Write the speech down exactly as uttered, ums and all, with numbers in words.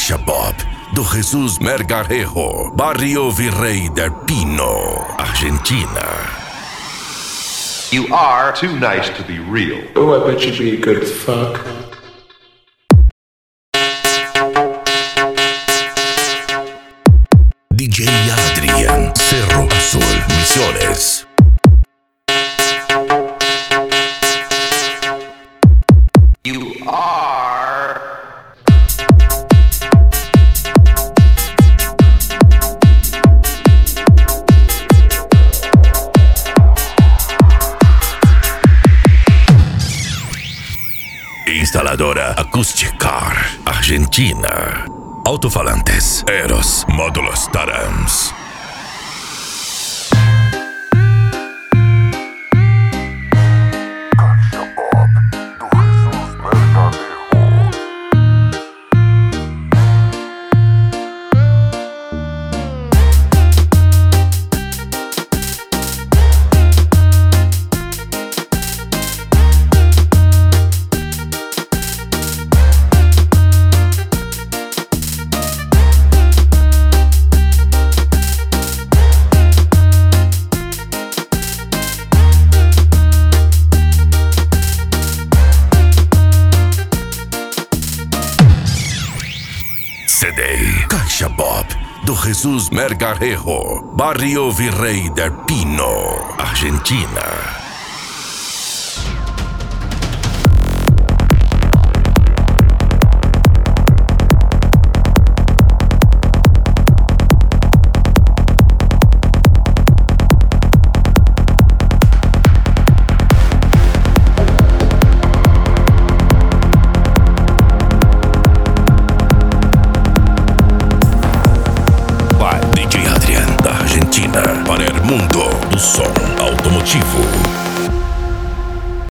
Caixa Bob, do Jesus Melgarejo, Barrio Virrey del Pino, Argentina. You are too nice to be real. Oh, I bet you'd be a good fuck. D J Adrian, Cerro Azul, Misiones. You are... Instaladora Acústica, Argentina. Altofalantes, Eros, Módulos Tarams. C D Caixa Bob, do Jesus Melgarejo, Barrio Virrey del Pino, Argentina. Para el mundo do som automotivo.